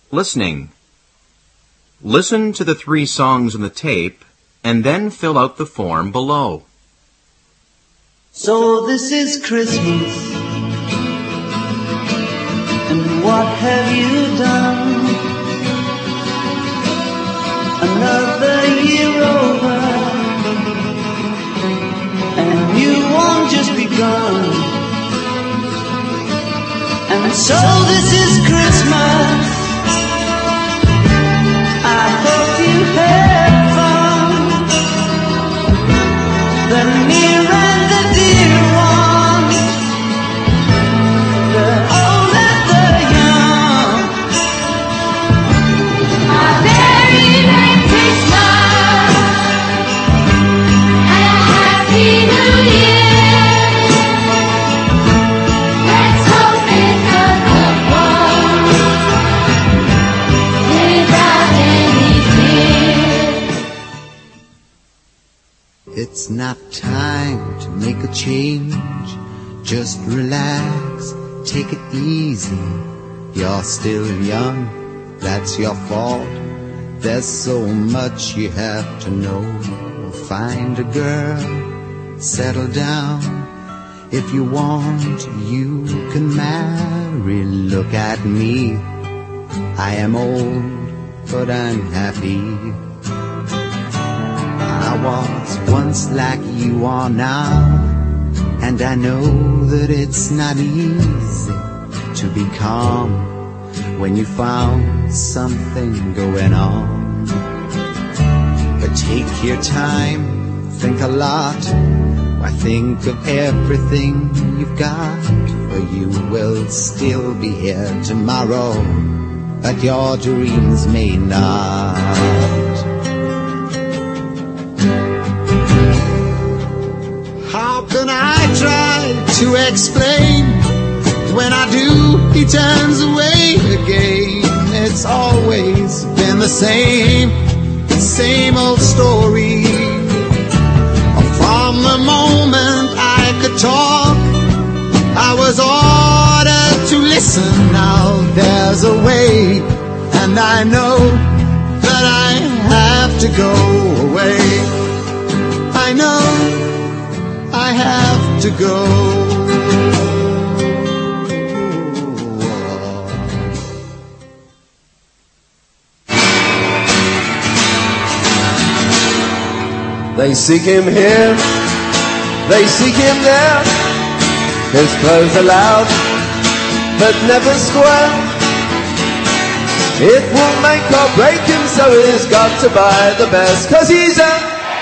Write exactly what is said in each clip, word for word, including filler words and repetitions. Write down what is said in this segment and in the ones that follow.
Listening. Listen to the three songs on the tape and then fill out the form below. So this is Christmas, and what have you done? Another year over, and a new one just begun. And so this is Christmas, I hope you had fun. The near and the dear ones, the old and the young. A very Merry Christmas and a Happy New Year. Let's hope it's a good one without any fear. It's not time to make a change. Just relax, take it easy. You're still young, that's your fault. There's so much you have to know. Find a girl, settle down. If you want, you can marry. Look at me, I am old, but I'm happy. I was once like you are now, and I know that it's not easy to be calm when you found something going on. But take your time, think a lot. Why, think of everything you've got, for you will still be here tomorrow, but your dreams may not. How can I try to explain? When I do, he turns away again. It's always been the same, same old story. From the moment I could talk, I was ordered to listen. Now there's a way, and I know that I have to go away. I know I have to go. They seek him here, they seek him there. His clothes are loud, but never square. It will make or break him, so he's got to buy the best, 'cause he's a...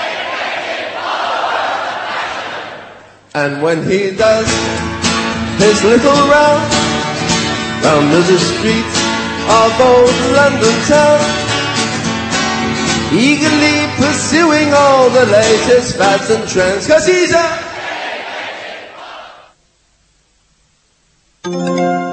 And when he does his little round round the streets of old London town, eagerly pursuing all the latest fads and trends, 'cause he's a...